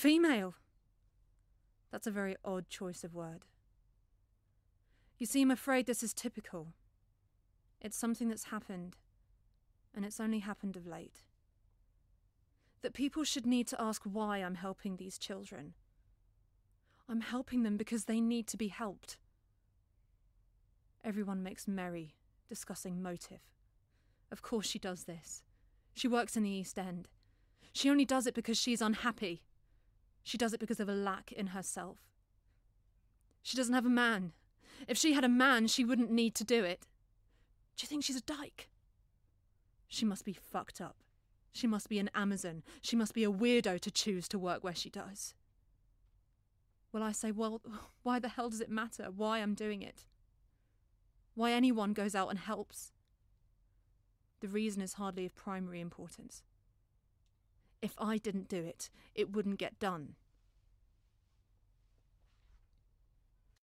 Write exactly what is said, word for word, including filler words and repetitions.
Female! That's a very odd choice of word. You see, I'm afraid this is typical. It's something that's happened, and it's only happened of late. That people should need to ask why I'm helping these children. I'm helping them because they need to be helped. Everyone makes merry, discussing motive. Of course she does this. She works in the East End. She only does it because she's unhappy. She does it because of a lack in herself. She doesn't have a man. If she had a man, she wouldn't need to do it. Do you think she's a dyke? She must be fucked up. She must be an Amazon. She must be a weirdo to choose to work where she does. Well, I say, well, why the hell does it matter why I'm doing it? Why anyone goes out and helps? The reason is hardly of primary importance. If I didn't do it, it wouldn't get done.